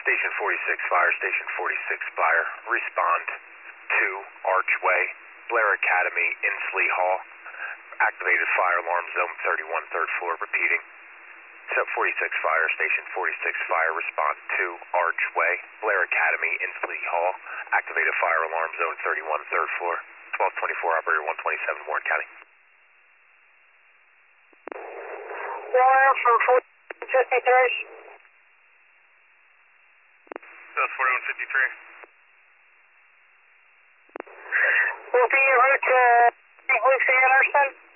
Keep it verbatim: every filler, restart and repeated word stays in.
Station forty-six Fire, Station forty-six Fire. Respond to Archway, Blair Academy, Inslee Hall. Activated fire alarm zone thirty-one, third floor, repeating. Sub forty-six Fire, Station forty-six Fire, respond to Archway, Blair Academy, Inslee Hall. Activated fire alarm zone thirty-one, third floor. twelve twenty-four, operator one twenty-seven, Warren County. Warren from forty fifty-three. That's forty-one fifty-three. Will be en route to Saint Lucie Anderson.